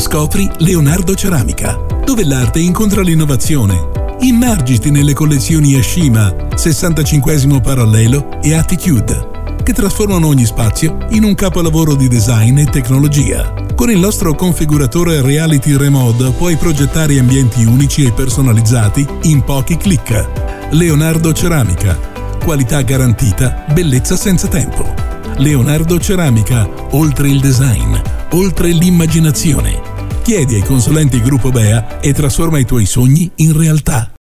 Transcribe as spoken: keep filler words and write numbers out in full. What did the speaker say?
Scopri Leonardo Ceramica, dove l'arte incontra l'innovazione. Immergiti nelle collezioni Ashima, sessantacinquesimo parallelo e Attitude, che trasformano ogni spazio in un capolavoro di design e tecnologia. Con il nostro configuratore Reality Remode puoi progettare ambienti unici e personalizzati in pochi clic. Leonardo Ceramica. Qualità garantita, bellezza senza tempo. Leonardo Ceramica, oltre il design, oltre l'immaginazione. Chiedi ai consulenti Gruppo Bea e trasforma i tuoi sogni in realtà.